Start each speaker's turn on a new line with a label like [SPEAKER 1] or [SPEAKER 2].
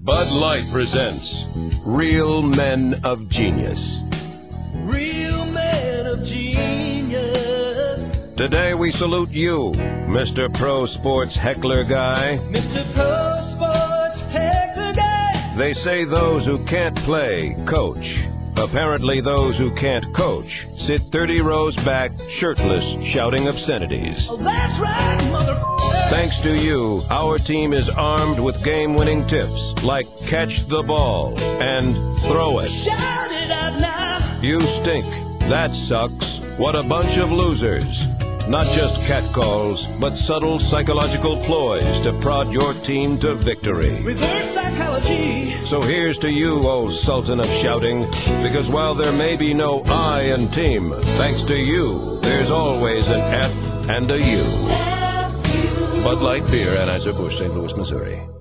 [SPEAKER 1] Bud Light presents Real Men of Genius.
[SPEAKER 2] Real men of genius.
[SPEAKER 1] Today we salute you, Mr. Pro Sports Heckler Guy.
[SPEAKER 2] Mr. Pro Sports Heckler Guy.
[SPEAKER 1] They say those who can't play, coach. Apparently those who can't coach sit 30 rows back, shirtless, shouting obscenities.
[SPEAKER 2] Oh, that's right, motherfucker.
[SPEAKER 1] Thanks to you, our team is armed with game-winning tips like catch the ball and throw it.
[SPEAKER 2] Shout it out now.
[SPEAKER 1] You stink. That sucks. What a bunch of losers. Not just catcalls, but subtle psychological ploys to prod your team to victory.
[SPEAKER 2] Reverse psychology.
[SPEAKER 1] So here's to you, old Sultan of Shouting, because while there may be no I in team, thanks to you, there's always an F and a U. Bud Light Beer, Anheuser-Busch, St. Louis, Missouri.